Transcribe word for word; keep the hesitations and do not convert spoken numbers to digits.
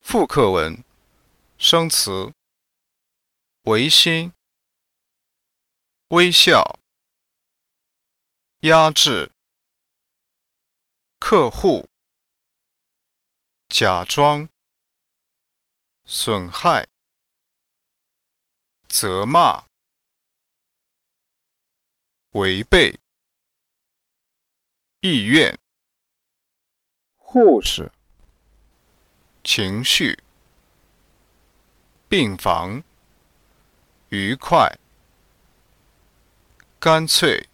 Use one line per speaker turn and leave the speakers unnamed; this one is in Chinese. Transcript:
复课文生词：违心、微笑、压制、客户、假装、损害、责骂、违背、意愿、护士、情绪、病房、愉快、干脆、